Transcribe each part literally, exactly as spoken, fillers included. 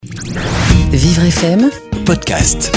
Vivre F M Podcast.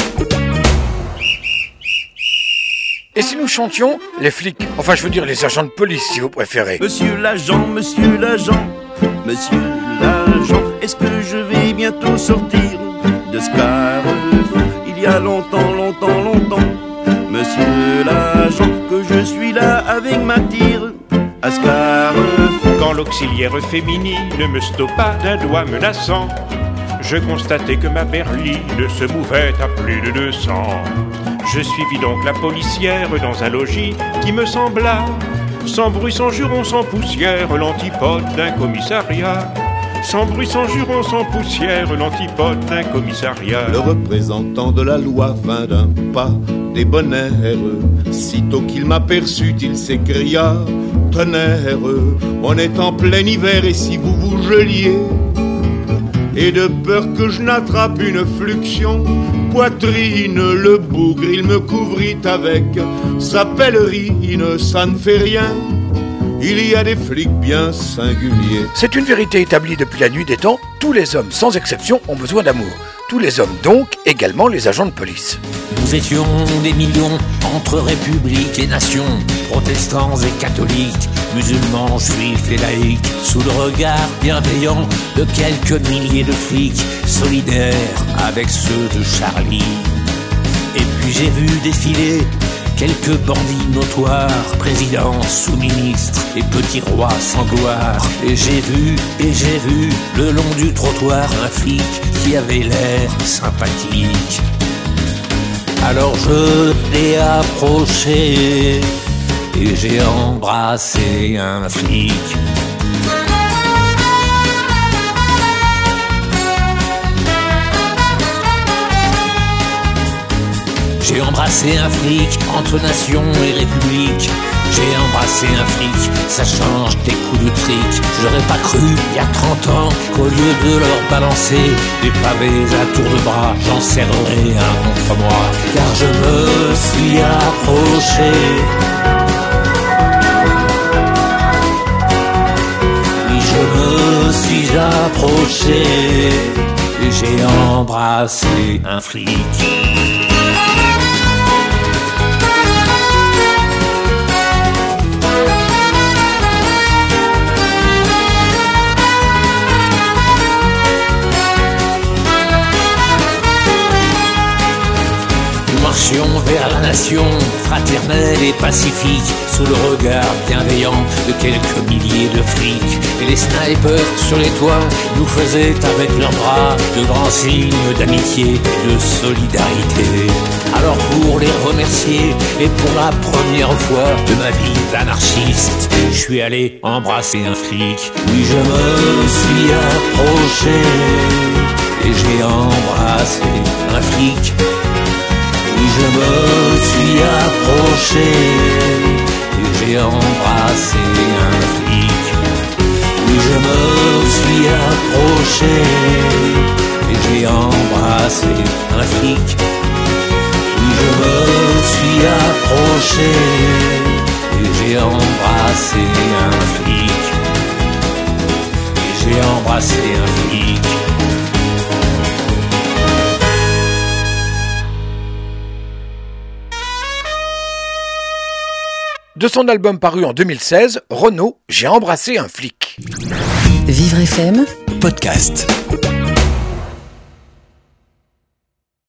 Et si nous chantions les flics, enfin je veux dire les agents de police si vous préférez. Monsieur l'agent, monsieur l'agent, monsieur l'agent, est-ce que je vais bientôt sortir de ce carrefour? Il y a longtemps, longtemps, longtemps, monsieur l'agent, que je suis là avec ma tire à ce carrefour. Quand l'auxiliaire féminine me stoppa d'un doigt menaçant, je constatai que ma berline se mouvait à plus de deux cents. Je suivis donc la policière dans un logis qui me sembla, sans bruit, sans juron, sans poussière, l'antipode d'un commissariat. Sans bruit, sans juron, sans poussière, l'antipode d'un commissariat. Le représentant de la loi vint d'un pas débonnaire. Sitôt qu'il m'aperçut, il s'écria: tonnerre, on est en plein hiver et si vous vous geliez. Et de peur que je n'attrape une fluxion poitrine, le bougre il me couvrit avec sa pèlerine. Ça ne fait rien, il y a des flics bien singuliers. C'est une vérité établie depuis la nuit des temps, tous les hommes sans exception ont besoin d'amour. Tous les hommes donc, également les agents de police. Nous étions des millions entre république et nation, protestants et catholiques, musulmans, juifs et laïcs, sous le regard bienveillant de quelques milliers de flics, solidaires avec ceux de Charlie. Et puis j'ai vu défiler quelques bandits notoires, présidents, sous-ministres et petits rois sans gloire. Et j'ai vu, et j'ai vu, le long du trottoir, un flic qui avait l'air sympathique. Alors je l'ai approché et j'ai embrassé un flic. J'ai embrassé un flic entre nation et république. J'ai embrassé un flic, ça change des coups de trick. J'aurais pas cru, il y a trente ans, qu'au lieu de leur balancer des pavés à tour de bras, j'en serrerais un contre moi. Car je me suis approché. Oui, je me suis approché et j'ai embrassé un flic. Vers la nation fraternelle et pacifique, sous le regard bienveillant de quelques milliers de flics. Et les snipers sur les toits nous faisaient avec leurs bras de grands signes d'amitié et de solidarité. Alors pour les remercier et pour la première fois de ma vie d'anarchiste, je suis allé embrasser un flic. Oui, je me suis approché et j'ai embrassé un flic. Oui, je me suis approché et j'ai embrassé un flic. Oui, je me suis approché et j'ai embrassé un flic. Oui, je me suis approché et j'ai embrassé un flic. Et j'ai embrassé un flic. De son album paru en deux mille seize, Renaud, J'ai embrassé un flic. Vivre F M Podcast.